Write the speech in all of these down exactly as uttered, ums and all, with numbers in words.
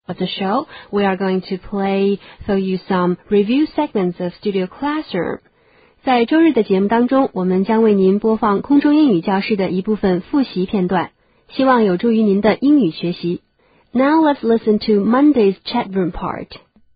Of the show, we are going to play for you some review segments of Studio Classroom. 在周日的节目当中，我们将为您播放空中英语教室的一部分复习片段，希望有助于您的英语学习。Now let's listen to Monday's chat room part.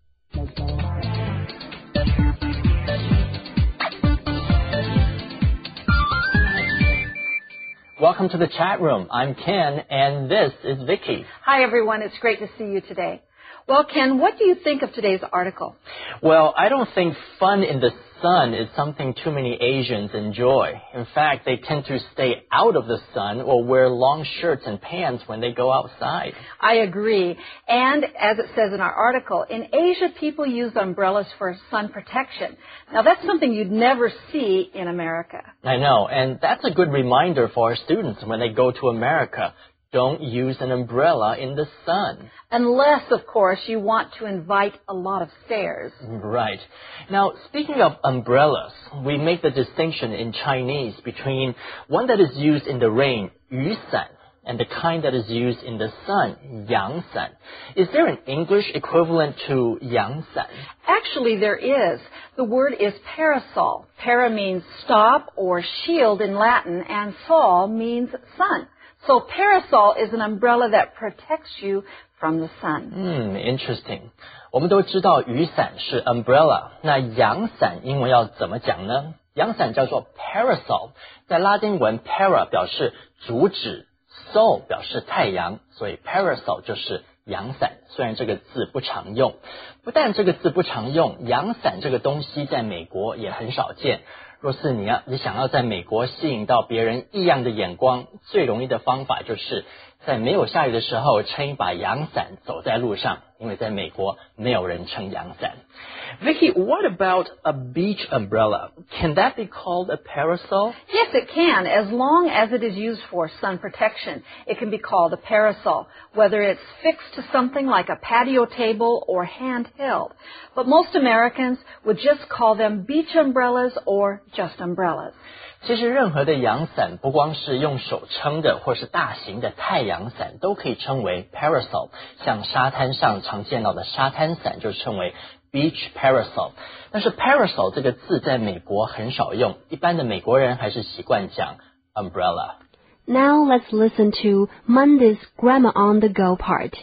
Welcome to the chat room. I'm Ken, and this is Vicky. Hi, everyone. It's great to see you today. Well, Ken, what do you think of today's article? Well, I don't think fun in the sun is something too many Asians enjoy. In fact, they tend to stay out of the sun or wear long shirts and pants when they go outside. I agree. And as it says in our article, in Asia, people use umbrellas for sun protection. Now, that's something you'd never see in America. I know, and that's a good reminder for our students when they go to America. Don't use an umbrella in the sun. Unless, of course, you want to invite a lot of stares. Right. Now, speaking of umbrellas, we make the distinction in Chinese between one that is used in the rain, 雨伞, and the kind that is used in the sun, 阳伞. Is there an English equivalent to 阳伞? Actually, there is. The word is parasol. Para means stop or shield in Latin, and sol means sun. So parasol is an umbrella that protects you from the sun. Hmm, interesting. 我们都知道雨伞是 umbrella， 那阳伞英文要怎么讲呢？阳伞叫做 parasol， 在拉丁文 para 表示阻止 sol 表示太阳，所以 parasol 就是阳伞。虽然这个字不常用，不但这个字不常用，阳伞这个东西在美国也很少见。若是你要你想要在美国吸引到别人异样的眼光，最容易的方法就是在没有下雨的时候撑一把阳伞走在路上，因为在美国没有人撑阳伞。Vicky, what about a beach umbrella? Can that be called a parasol? Yes, it can, as long as it is used for sun protection. It can be called a parasol, whether it's fixed to something like a patio table or handheld. But most Americans would just call them beach umbrellas or just umbrellas. 其实任何的阳伞，不光是用手撑的，或是大型的太阳伞，都可以称为 parasol。像沙滩上常见到的沙滩伞，就称为 beach parasol。但是 parasol 这个字在美国很少用，一般的美国人还是习惯讲 umbrella。 Now let's listen to Monday's Grammar on the Go part.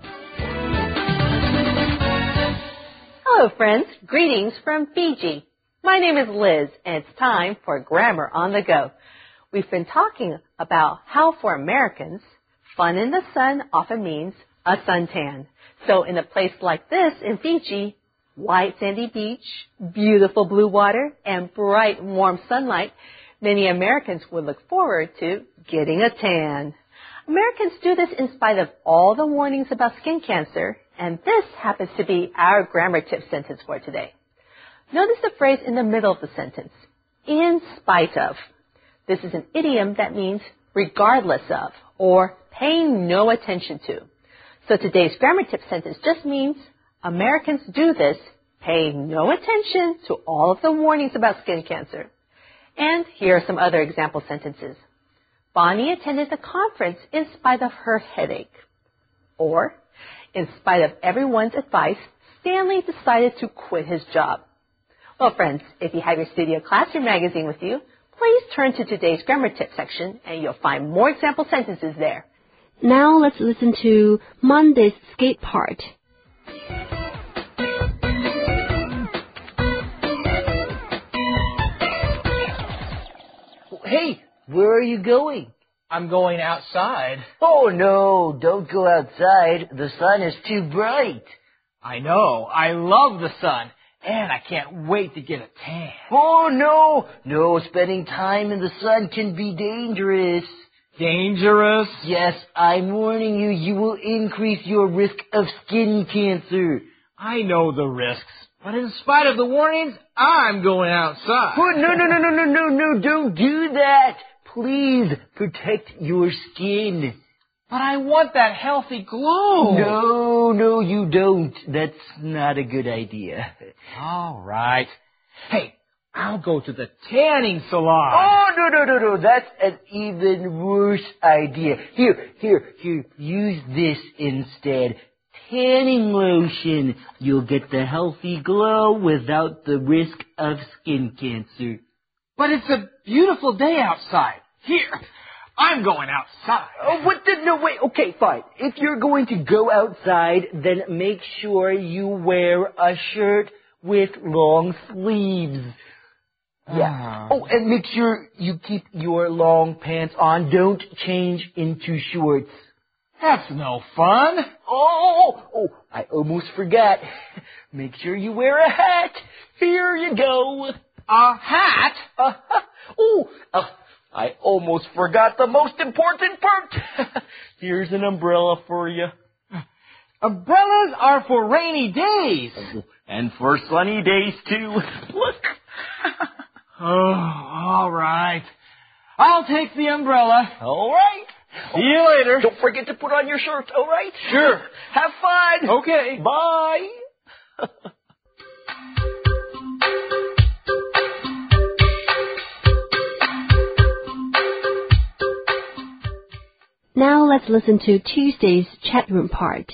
Hello, friends. Greetings from Fiji. My name is Liz, and it's time for Grammar on the Go. We've been talking about how for Americans, fun in the sun often means a suntan. So in a place like this in Fiji, white sandy beach, beautiful blue water, and bright warm sunlight, many Americans would look forward to getting a tan. Americans do this in spite of all the warnings about skin cancer, and this happens to be our grammar tip sentence for today. Notice the phrase in the middle of the sentence, in spite of. This is an idiom that means regardless of or paying no attention to. So today's grammar tip sentence just means Americans do this paying no attention to all of the warnings about skin cancer. And here are some other example sentences. Bonnie attended the conference in spite of her headache. Or, in spite of everyone's advice, Stanley decided to quit his job. Well, friends, if you have your Studio Classroom magazine with you, please turn to today's grammar tip section and you'll find more example sentences there. Now let's listen to Monday's skate part. Hey, where are you going? I'm going outside. Oh, no, don't go outside. The sun is too bright. I know. I love the sun. And I can't wait to get a tan. Oh, no. No, spending time in the sun can be dangerous. Dangerous? Yes, I'm warning you, you will increase your risk of skin cancer. I know the risks. But in spite of the warnings, I'm going outside. Oh, no, no, no, no, no, no, no, don't do that. Please protect your skin. But I want that healthy glow. No, no, you don't. That's not a good idea. All right. Hey, I'll go to the tanning salon. Oh, no, no, no, no. That's an even worse idea. Here, here, here. Use this instead. tanning lotion. You'll get the healthy glow without the risk of skin cancer. But it's a beautiful day outside. Here, I'm going outside. Oh, what the, no, wait, okay, fine. If you're going to go outside, then make sure you wear a shirt with long sleeves. Yeah. Oh, and make sure you keep your long pants on. Don't change into shorts. That's no fun. Oh, oh, I almost forgot. Make sure you wear a hat. Here you go. A hat? Uh, oh, uh, I almost forgot the most important part. Here's an umbrella for you. Umbrellas are for rainy days. And for sunny days, too. Look. Oh, all right. I'll take the umbrella. All right. See you later. Don't forget to put on your shirt, all right? Sure. Have fun. Okay. Bye. Now let's listen to Tuesday's chat room part.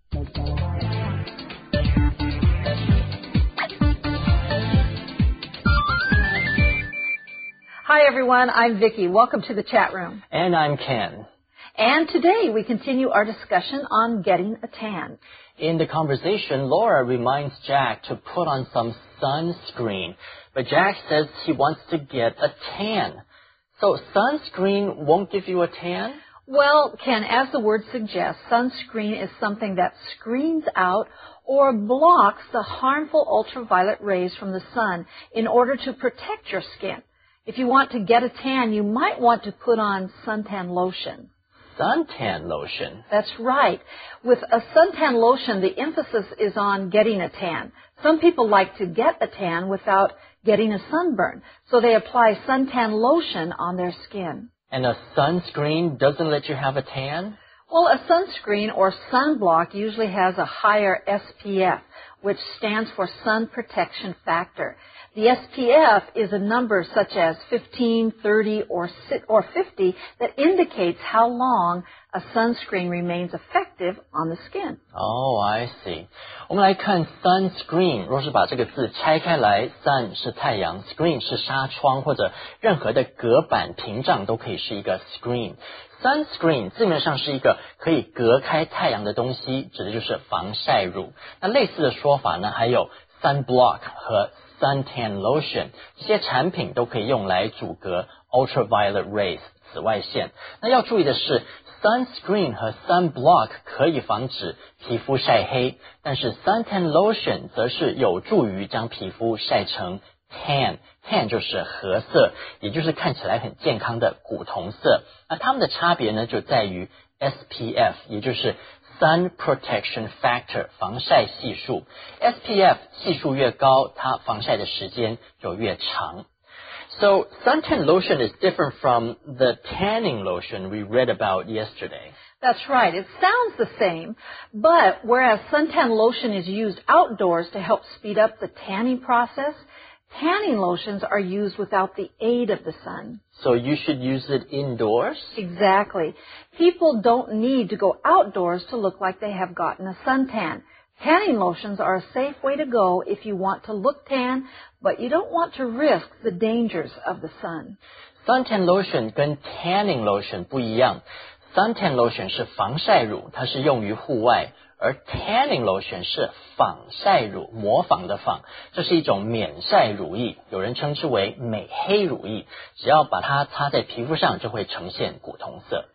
Hi everyone, I'm Vicki. Welcome to the chat room. And I'm Ken. And today we continue our discussion on getting a tan. In the conversation, Laura reminds Jack to put on some sunscreen, but Jack says he wants to get a tan. So sunscreen won't give you a tan? Well, Ken, as the word suggests, sunscreen is something that screens out or blocks the harmful ultraviolet rays from the sun in order to protect your skin. If you want to get a tan, you might want to put on suntan lotion. Suntan lotion? That's right. With a suntan lotion, the emphasis is on getting a tan. Some people like to get a tan without getting a sunburn, so they apply suntan lotion on their skin. And a sunscreen doesn't let you have a tan? Well, a sunscreen or sunblock usually has a higher S P F, which stands for sun protection factor. The S P F is a number such as fifteen, thirty, or fifty that indicates how long a sunscreen remains effective on the skin. Oh, I see. 我们来看 sunscreen， 若是把这个字拆开来 ，sun 是太阳 ，screen 是纱窗或者任何的隔板屏障都可以是一个 screen。sunscreen 字面上是一个可以隔开太阳的东西，指的就是防晒乳。那类似的说法呢，还有 sunblock 和suntan lotion 这些产品都可以用来阻隔 ultraviolet rays 紫外线。那要注意的是 sunscreen 和 sunblock 可以防止皮肤晒黑，但是 suntan lotion 则是有助于将皮肤晒成 tan， tan 就是褐色，也就是看起来很健康的古铜色。那它们的差别呢就在于 S P F， 也就是Sun Protection Factor 防晒系数 S P F 系数越高，它防晒的时间就越长。So suntan lotion is different from the tanning lotion we read about yesterday. That's right. It sounds the same, but whereas suntan lotion is used outdoors to help speed up the tanning process, tanning lotions are used without the aid of the sun. So you should use it indoors? Exactly. People don't need to go outdoors to look like they have gotten a suntan. Tanning lotions are a safe way to go if you want to look tan, but you don't want to risk the dangers of the sun. Suntan lotion 跟 tanning lotion 不一样。Suntan lotion 是防晒乳，它是用于户外，而 tanning lotion 是仿晒乳，模仿的仿，这是一种免晒乳液，有人称之为美黑乳液，只要把它擦在皮肤上就会呈现古铜色。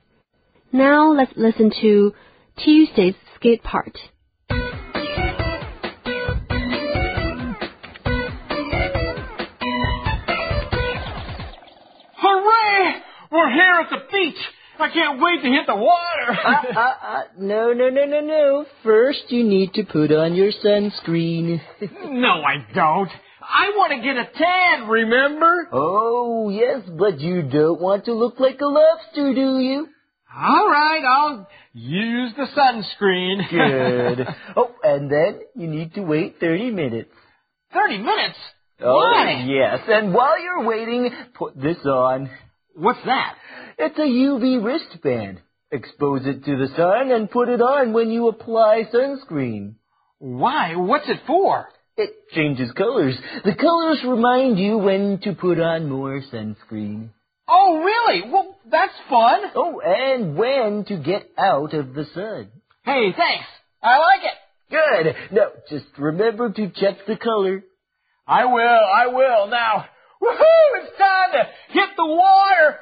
Now let's listen to Tuesday's skit part. Hooray! We're here at the beach. I can't wait to hit the water. uh, uh, uh, no, no, no, no, no. First, you need to put on your sunscreen. No, I don't. I want to get a tan, remember? Oh, yes, but you don't want to look like a lobster, do you? All right, I'll use the sunscreen. Good. Oh, and then you need to wait thirty minutes. thirty minutes? Oh, Why? yes, and while you're waiting, put this on. What's that? It's a U V wristband. Expose it to the sun and put it on when you apply sunscreen. Why? What's it for? It changes colors. The colors remind you when to put on more sunscreen. Oh, really? Well, that's fun. Oh, and when to get out of the sun. Hey, thanks. I like it. Good. Now, just remember to check the color. I will, I will. Now, woohoo, it's time to hit the water.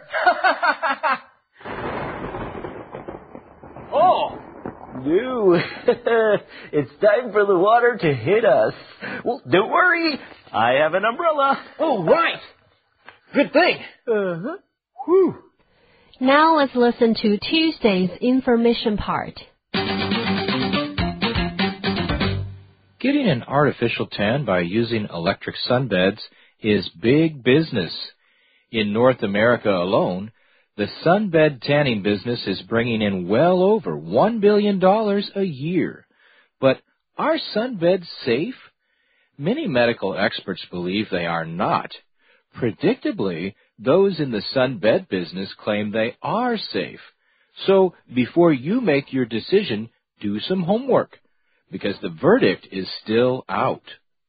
Oh. No. It's time for the water to hit us. Well, don't worry. I have an umbrella. Oh, right. Good thing. Uh-huh. Whew. Now let's listen to Tuesday's information part. Getting an artificial tan by using electric sunbeds is big business. In North America alone, the sunbed tanning business is bringing in well over one billion dollars a year. But are sunbeds safe? Many medical experts believe they are not. Predictably, those in the sunbed business claim they are safe. So before you make your decision, do some homework, because the verdict is still out.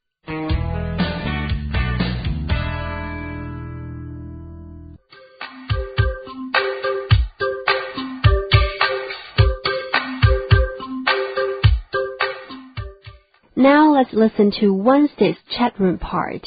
Now let's listen to Wednesday's chat room part.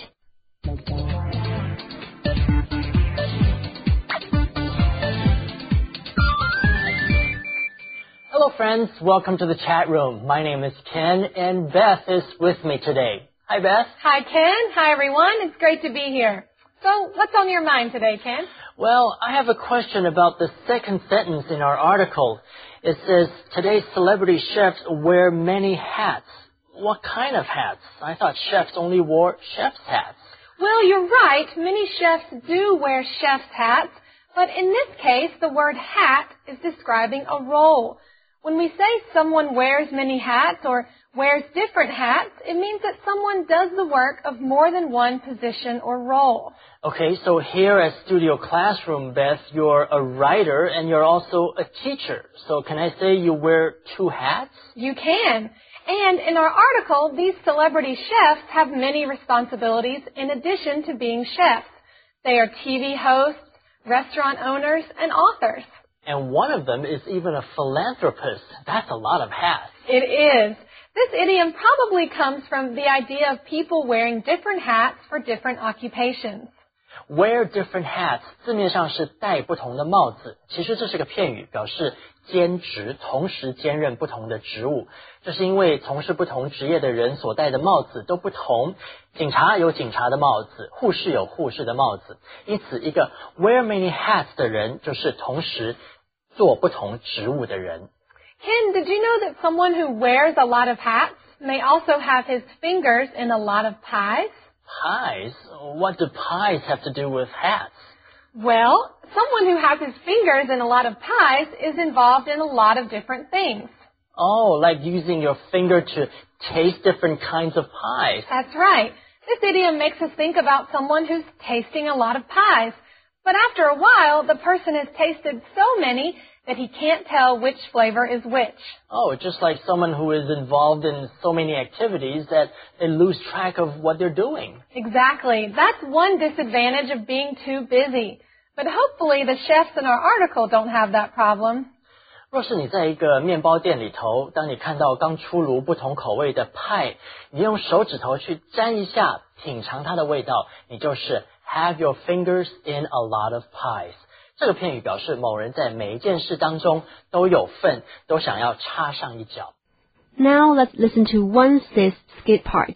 Hello friends, welcome to the chat room. My name is Ken and Beth is with me today. Hi Beth. Hi Ken. Hi everyone. It's great to be here. So what's on your mind today, Ken? Well, I have a question about the second sentence in our article. It says, today's celebrity chefs wear many hats. What kind of hats? I thought chefs only wore chef's hats. Well, you're right. Many chefs do wear chef's hats, but in this case, the word hat is describing a role. When we say someone wears many hats or wears different hats, it means that someone does the work of more than one position or role. Okay, so here at Studio Classroom, Beth, you're a writer and you're also a teacher. So can I say you wear two hats? You can. And in our article, these celebrity chefs have many responsibilities in addition to being chefs. They are T V hosts, restaurant owners, and authors. And one of them is even a philanthropist. That's a lot of hats. It is. This idiom probably comes from the idea of people wearing different hats for different occupations. Wear different hats 字面上是戴不同的帽子，其实这是个片语，表示兼职，同时兼任不同的职务。这是因为从事不同职业的人所戴的帽子都不同，警察有警察的帽子，护士有护士的帽子，因此一个 wear many hats 的人就是同时做不同职务的人。 Ken, did you know that someone who wears a lot of hats may also have his fingers in a lot of pies? Pies? What do pies have to do with hats? Well, someone who has his fingers in a lot of pies is involved in a lot of different things. Oh, like using your finger to taste different kinds of pies. That's right. This idiom makes us think about someone who's tasting a lot of pies. But after a while, the person has tasted so many that he can't tell which flavor is which. Oh, just like someone who is involved in so many activities that they lose track of what they're doing. Exactly. That's one disadvantage of being too busy. But hopefully the chefs in our article don't have that problem. 若是你在一个面包店里头，当你看到刚出炉不同口味的派，你用手指头去沾一下，品尝它的味道，你就是 have your fingers in a lot of pies。这个片语表示某人在每一件事当中都有份，都想要插上一脚。 Now let's listen to Wednesday's skit part.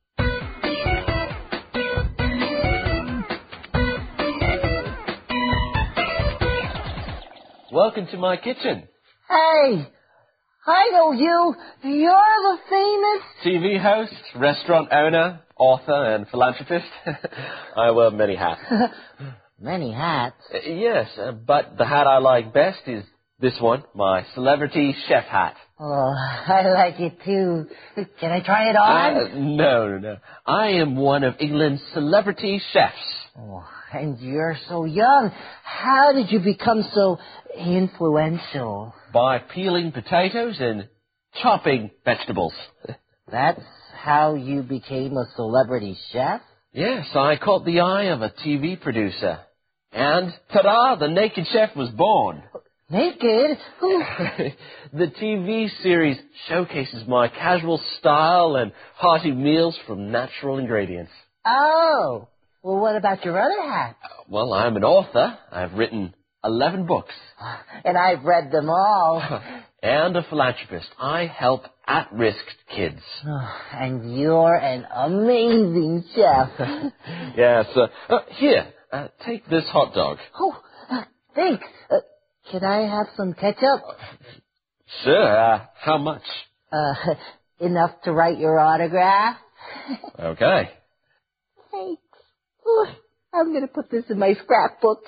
Welcome to my kitchen. Hey, I know you. You're the famous... T V host, restaurant owner, author, and philanthropist. I wear many hats. Many hats? Uh, yes, uh, but the hat I like best is this one, my celebrity chef hat. Oh, I like it too. Can I try it on? Uh, no, no, no. I am one of England's celebrity chefs. Oh, And you're so young. How did you become so influential? By peeling potatoes and chopping vegetables. That's how you became a celebrity chef? Yes, I caught the eye of a T V producer. And, ta-da, the Naked Chef was born. Naked? The T V series showcases my casual style and hearty meals from natural ingredients. Oh, well, what about your other hat? Well, I'm an author. I've written eleven books. And I've read them all. And a philanthropist. I help at-risk kids. And you're an amazing chef. Yes. Uh, uh, here, uh, take this hot dog. Oh, uh, thanks. Uh, can I have some ketchup? Sure. Uh, how much? Uh, enough to write your autograph? Okay. Thanks. Oh, I'm going to put this in my scrapbook.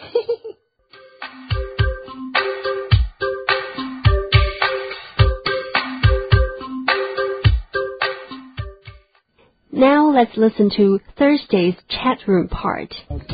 Now let's listen to Thursday's chat room part.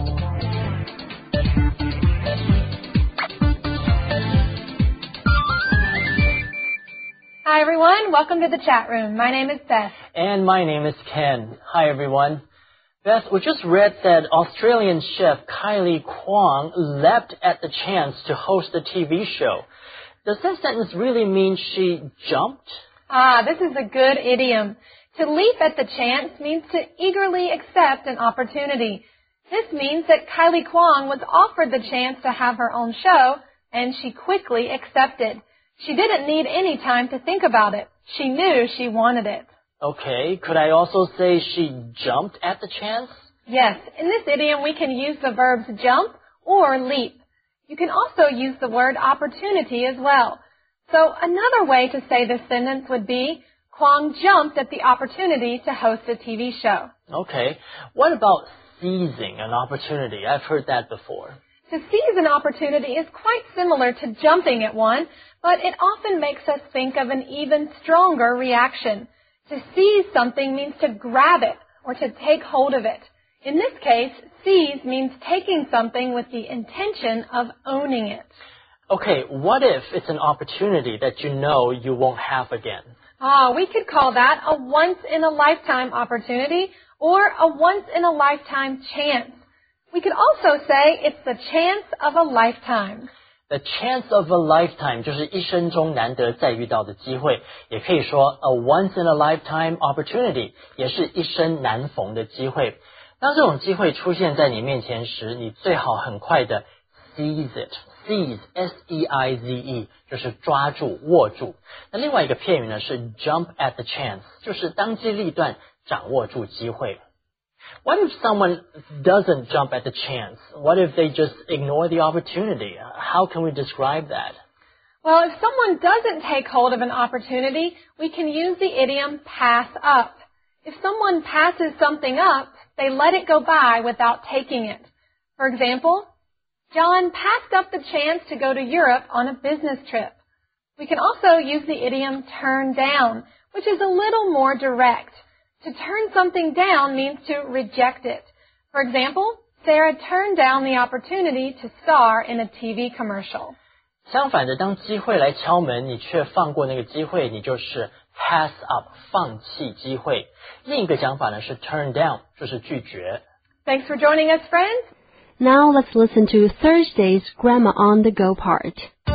Hi everyone, welcome to the chat room. My name is Beth. And my name is Ken. Hi everyone. Beth, we just read that Australian chef Kylie Kwong leapt at the chance to host a T V show. Does that sentence really mean she jumped? Ah, this is a good idiom. To leap at the chance means to eagerly accept an opportunity. This means that Kylie Kwong was offered the chance to have her own show, and she quickly accepted. She didn't need any time to think about it. She knew she wanted it. Okay, could I also say she jumped at the chance? Yes, in this idiom we can use the verbs jump or leap. You can also use the word opportunity as well. So another way to say this sentence would be, Kwong jumped at the opportunity to host a T V show. Okay. What about seizing an opportunity? I've heard that before. To seize an opportunity is quite similar to jumping at one, but it often makes us think of an even stronger reaction. To seize something means to grab it or to take hold of it. In this case, seize means taking something with the intention of owning it. Okay, what if it's an opportunity that you know you won't have again? Ah, we could call that a once-in-a-lifetime opportunity or a once-in-a-lifetime chance. We could also say it's the chance of a lifetime. The chance of a lifetime 就是一生中难得再遇到的机会，也可以说 a once-in-a-lifetime opportunity 也是一生难逢的机会。当这种机会出现在你面前时，你最好很快的 seize it。Seize, S E I Z E, 就是抓住、握住。那另外一个片语呢是 jump at the chance, 就是当机立断，掌握住机会。What if someone doesn't jump at the chance? What if they just ignore the opportunity? How can we describe that? Well, if someone doesn't take hold of an opportunity, we can use the idiom pass up. If someone passes something up, they let it go by without taking it. For example, John passed up the chance to go to Europe on a business trip. We can also use the idiom turn down, which is a little more direct. To turn something down means to reject it. For example, Sarah turned down the opportunity to star in a T V commercial. 相反的，当机会来敲门，你却放过那个机会，你就是 pass up, 放弃机会。另一个讲法呢是 turn down, 就是拒绝。 Thanks for joining us, friends. Now let's listen to Thursday's Grammar on the Go part.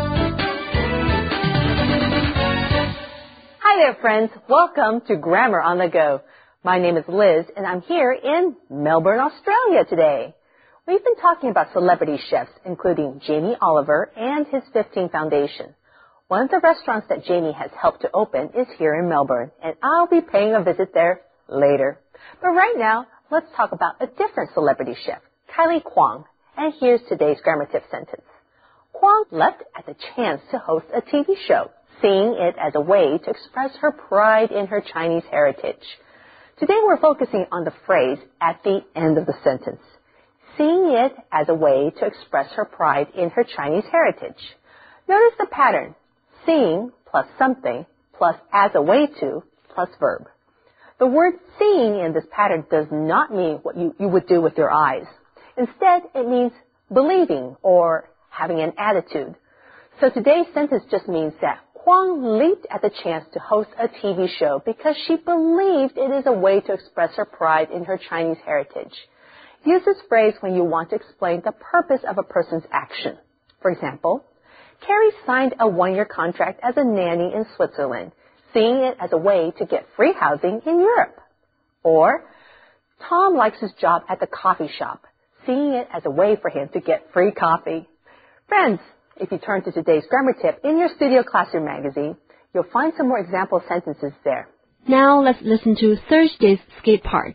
Hi there, friends. Welcome to Grammar on the Go. My name is Liz, and I'm here in Melbourne, Australia today. We've been talking about celebrity chefs, including Jamie Oliver and his fifteen Foundation. One of the restaurants that Jamie has helped to open is here in Melbourne, and I'll be paying a visit there later. But right now, let's talk about a different celebrity chef, Kylie Kwong. And here's today's grammar tip sentence. Kwong leapt at the chance to host a T V show, seeing it as a way to express her pride in her Chinese heritage. Today we're focusing on the phrase at the end of the sentence, seeing it as a way to express her pride in her Chinese heritage. Notice the pattern, seeing plus something plus as a way to plus verb. The word seeing in this pattern does not mean what you, you would do with your eyes. Instead, it means believing or having an attitude. So today's sentence just means that Huang leaped at the chance to host a T V show because she believed it is a way to express her pride in her Chinese heritage. Use this phrase when you want to explain the purpose of a person's action. For example, Carrie signed a one-year contract as a nanny in Switzerland, seeing it as a way to get free housing in Europe. Or, Tom likes his job at the coffee shop, seeing it as a way for him to get free coffee. Friends, if you turn to today's grammar tip in your Studio Classroom magazine, you'll find some more example sentences there. Now let's listen to Thursday's skate part.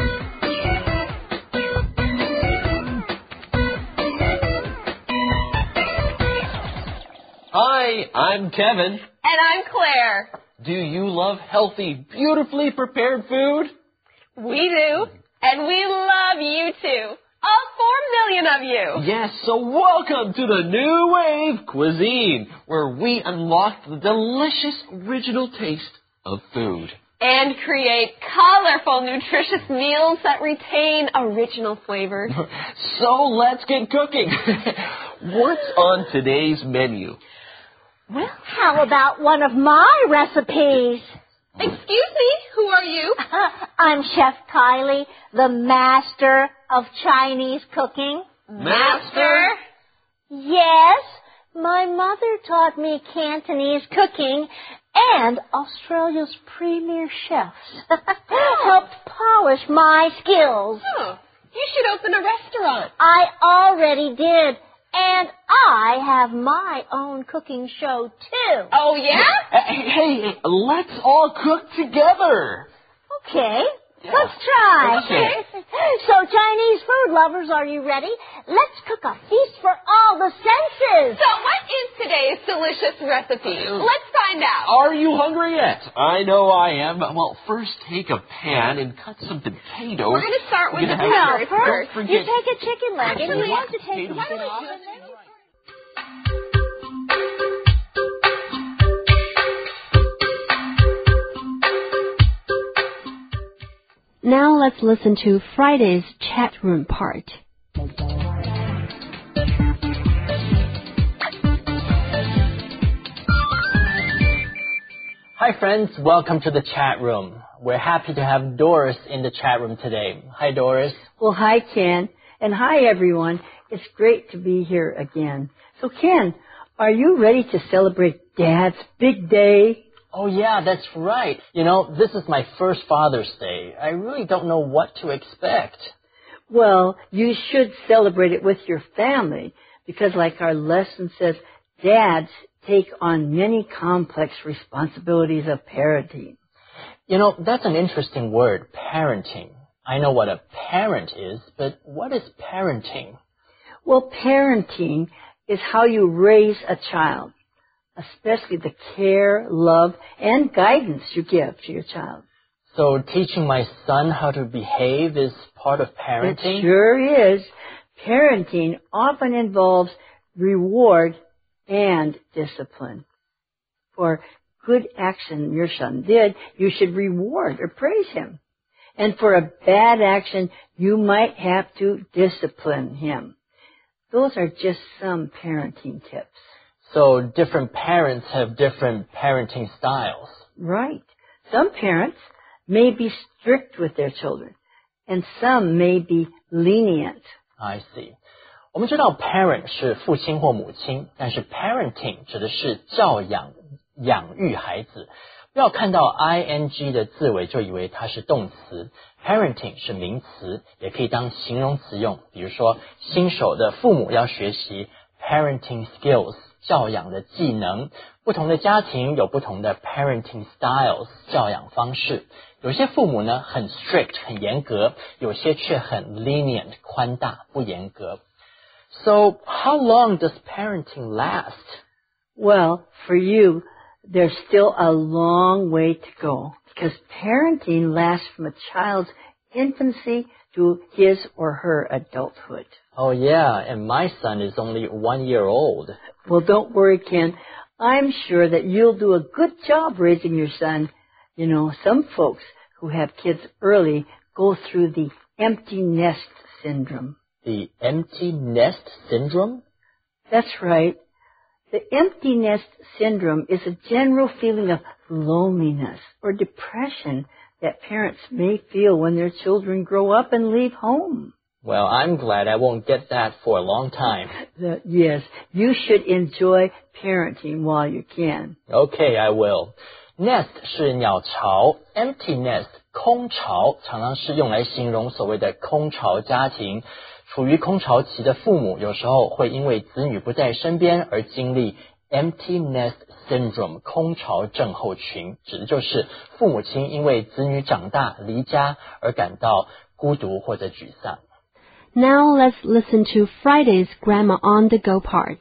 Hi, I'm Kevin. And I'm Claire. Do you love healthy, beautifully prepared food? We do. And we love you too. All four million of you. Yes, so welcome to the New Wave Cuisine, where we unlock the delicious original taste of food. And create colorful, nutritious meals that retain original flavors. So let's get cooking. What's on today's menu? Well, how about one of my recipes? Excuse me, who are you? I'm Chef Kylie, the master of Chinese cooking. Master? Yes, my mother taught me Cantonese cooking, and Australia's premier chefs helped polish my skills. Oh, you should open a restaurant. I already did. And I have my own cooking show, too. Oh, yeah? Hey, hey, let's all cook together. Okay, yeah. Let's try. Okay. So, Chinese food lovers, are you ready? Let's cook a feast for all the senses. So, what is today's delicious recipe? Let's find out. Are you hungry yet? I know I am. Well, first take a pan and cut some potatoes. We're going to start with the No, potatoes first, first. you take a chicken leg and you want to take potatoes. it off. And then you... Now let's listen to Friday's chat room part. Hi friends, welcome to the chat room. We're happy to have Doris in the chat room today. Hi Doris. Well, hi Ken, and hi everyone. It's great to be here again. So Ken, are you ready to celebrate Dad's big day? Oh yeah, that's right. You know, this is my first Father's Day. I really don't know what to expect. Well, you should celebrate it with your family because like our lesson says, dads take on many complex responsibilities of parenting. You know, that's an interesting word, parenting. I know what a parent is, but what is parenting? Well, parenting is how you raise a child, especially the care, love, and guidance you give to your child. So teaching my son how to behave is part of parenting? It sure is. Parenting often involves reward and discipline. For good action your son did, you should reward or praise him. And for a bad action, you might have to discipline him. Those are just some parenting tips. So different parents have different parenting styles. Right. Some parents may be strict with their children, and some may be lenient. I see. 我们知道 parent 是父亲或母亲，但是 parenting 指的是教养、养育孩子。不要看到 ing 的字尾就以为它是动词。parenting 是名词，也可以当形容词用。比如说，新手的父母要学习 parenting skills 教养的技能。不同的家庭有不同的 parenting styles 教养方式。有些父母呢很 strict 很严格，有些却很 lenient 宽大不严格。So, how long does parenting last? Well, for you, there's still a long way to go because parenting lasts from a child's infancy to his or her adulthood. Oh yeah, and my son is only one year old. Well, don't worry, Ken. I'm sure that you'll do a good job raising your son. You know, some folks who have kids early go through the empty nest syndrome. The empty nest syndrome? That's right. The empty nest syndrome is a general feeling of loneliness or depression that parents may feel when their children grow up and leave home. Well, I'm glad I won't get that for a long time. The, yes, you should enjoy parenting while you can. Okay, I will. Nest 是鸟巢 ，empty nest 空巢常常是用来形容所谓的空巢家庭。处于空巢期的父母有时候会因为子女不在身边而经历 empty nest syndrome 空巢症候群，指的就是父母亲因为子女长大离家而感到孤独或者沮丧。 Now let's listen to Friday's Grammar on the Go part.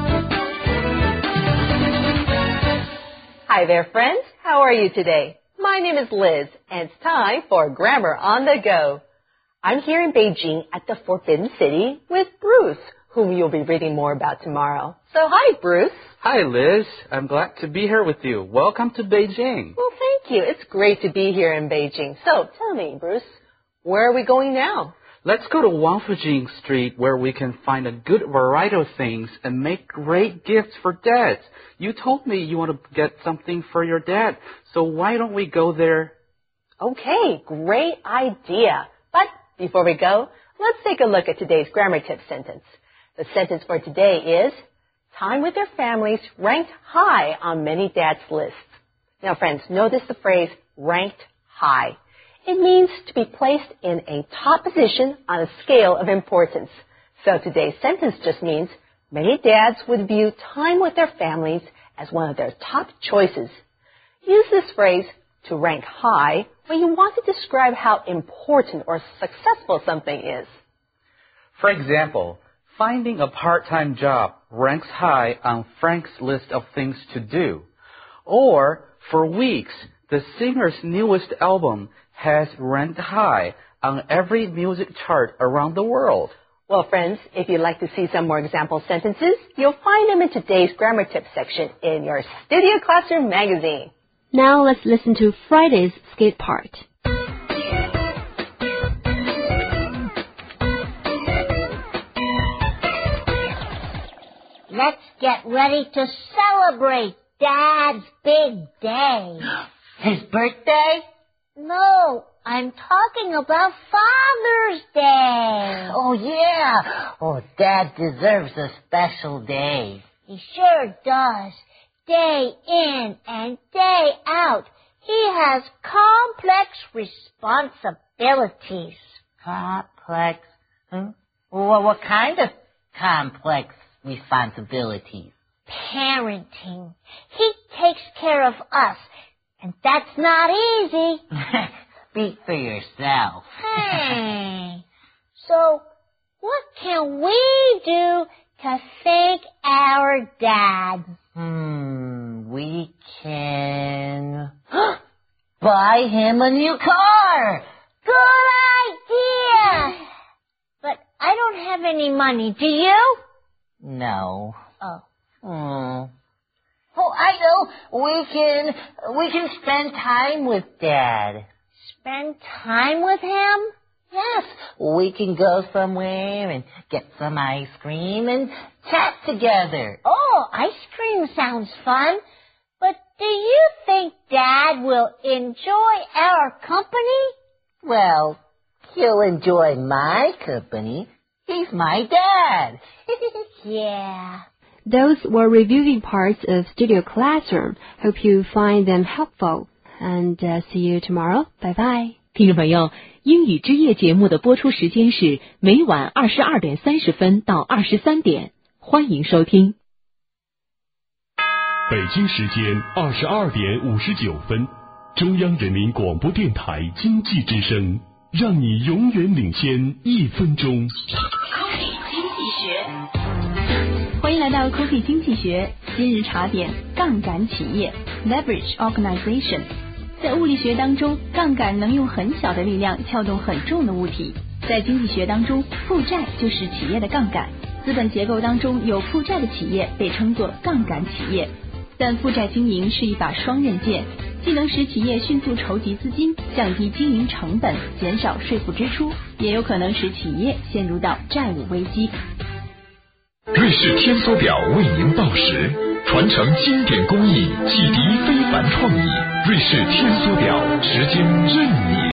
Hi there, friends. How are you today? My name is Liz, and it's time for Grammar on the Go. I'm here in Beijing at the Forbidden City with Bruce, whom you'll be reading more about tomorrow. So hi, Bruce. Hi, Liz. I'm glad to be here with you. Welcome to Beijing. Well, thank you. It's great to be here in Beijing. So tell me, Bruce, where are we going now? Let's go to Wangfujing Street where we can find a good variety of things and make great gifts for dads. You told me you want to get something for your dad, so why don't we go there? Okay, great idea. But before we go, let's take a look at today's grammar tip sentence. The sentence for today is, time with their families ranked high on many dads' lists. Now, friends, notice the phrase ranked high. It means to be placed in a top position on a scale of importance. So today's sentence just means many dads would view time with their families as one of their top choices. Use this phrase to rank high when you want to describe how important or successful something is. For example, finding a part-time job ranks high on Frank's list of things to do. Or, for weeks, the singer's newest album has ranked high on every music chart around the world. Well, friends, if you'd like to see some more example sentences, you'll find them in today's grammar tip section in your Studio Classroom magazine. Now let's listen to Friday's skate part. Let's get ready to celebrate Dad's big day. His birthday? No, I'm talking about Father's Day. Oh, yeah. Oh, Dad deserves a special day. He sure does. Day in and day out, he has complex responsibilities. Complex? Hmm? Well, what kind of complex responsibilities? Parenting. He takes care of us, and that's not easy. Speak for yourself. Hey. So, what can we do to thank our dad? Hmm, we can buy him a new car. Good idea. But I don't have any money. Do you? No. Oh. Hmm. Oh, I know. We can, we can spend time with Dad. Spend time with him? Yes. We can go somewhere and get some ice cream and chat together. Oh, ice cream sounds fun. But do you think Dad will enjoy our company? Well, he'll enjoy my company. He's my dad. Yeah. Those were reviewing parts of Studio Classroom. Hope you find them helpful. And uh, see you tomorrow. Bye bye. 听众朋友，英语之夜节目的播出时间是每晚二十二点三十分到二十三点，欢迎收听。 北京时间二十二点五十九分，中央人民广播电台经济之声，让你永远领先一分钟。 Cookie 经济学，欢迎来到 Cookie 经济学今日茶点杠杆企业 Leverage Organization。在物理学当中，杠杆能用很小的力量撬动很重的物体。在经济学当中，负债就是企业的杠杆。资本结构当中有负债的企业被称作杠杆企业。 但负债经营是一把双刃剑，既能使企业迅速筹集资金，降低经营成本，减少税负支出，也有可能使企业陷入到债务危机。 瑞士天梭表为您报时，传承经典工艺，启迪非凡创意。瑞士天梭表，时间任你